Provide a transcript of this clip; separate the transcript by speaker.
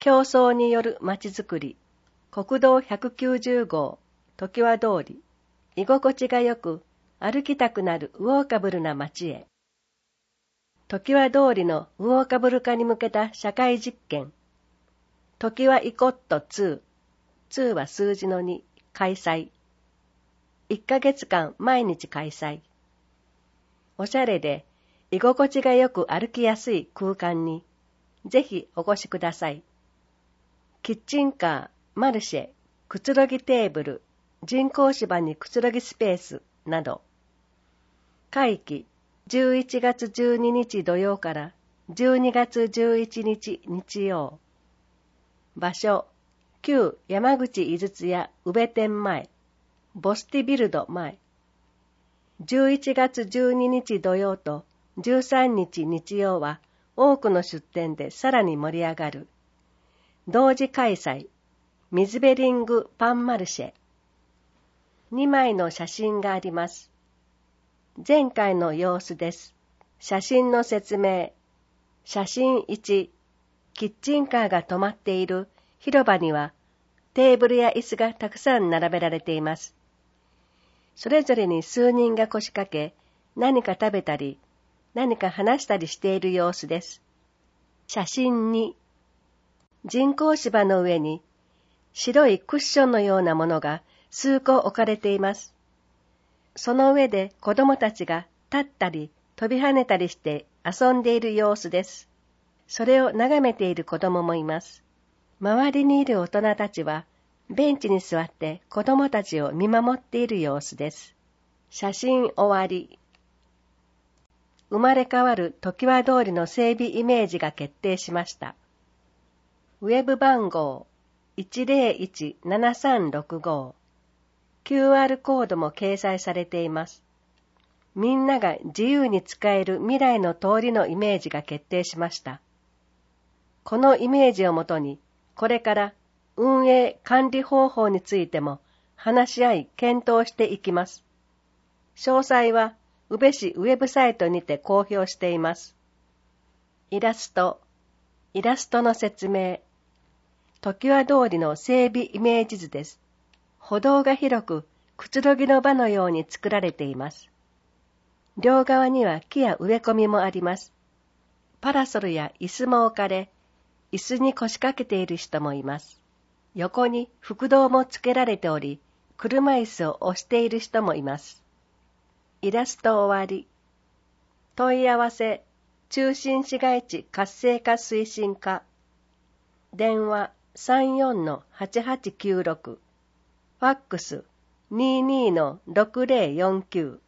Speaker 1: 競争によるまちづくり、国道190号、常盤通り、居心地がよく、歩きたくなるウォーカブルな街へ。常盤通りのウォーカブル化に向けた社会実験、常盤イコット2、2は数字の2、開催。1ヶ月間毎日開催。おしゃれで居心地がよく歩きやすい空間に、ぜひお越しください。キッチンカー、マルシェ、くつろぎテーブル、人工芝にくつろぎスペースなど。会期、11月12日土曜から12月11日日曜。場所、旧山口井筒屋宇部店前、ボスティビルド前。11月12日土曜と13日日曜は多くの出店でさらに盛り上がる。同時開催、水辺リングパンマルシェ。2枚の写真があります。前回の様子です。写真の説明。写真1、キッチンカーが止まっている広場にはテーブルや椅子がたくさん並べられています。それぞれに数人が腰掛け、何か食べたり、何か話したりしている様子です。写真2、人工芝の上に白いクッションのようなものが数個置かれています。その上で子供たちが立ったり飛び跳ねたりして遊んでいる様子です。それを眺めている子供もいます。周りにいる大人たちはベンチに座って子供たちを見守っている様子です。写真終わり。生まれ変わる常盤通りの整備イメージが決定しました。ウェブ番号 101-7365。QR コードも掲載されています。みんなが自由に使える未来の通りのイメージが決定しました。このイメージをもとに、これから運営管理方法についても話し合い検討していきます。詳細は宇部市ウェブサイトにて公表しています。イラストの説明。常盤通りの整備イメージ図です。歩道が広く、くつろぎの場のように作られています。両側には木や植え込みもあります。パラソルや椅子も置かれ、椅子に腰掛けている人もいます。横に覆道もつけられており、車椅子を押している人もいます。イラスト終わり。問い合わせ、中心市街地活性化推進課。電話 34-8896。ファックス 22-6049。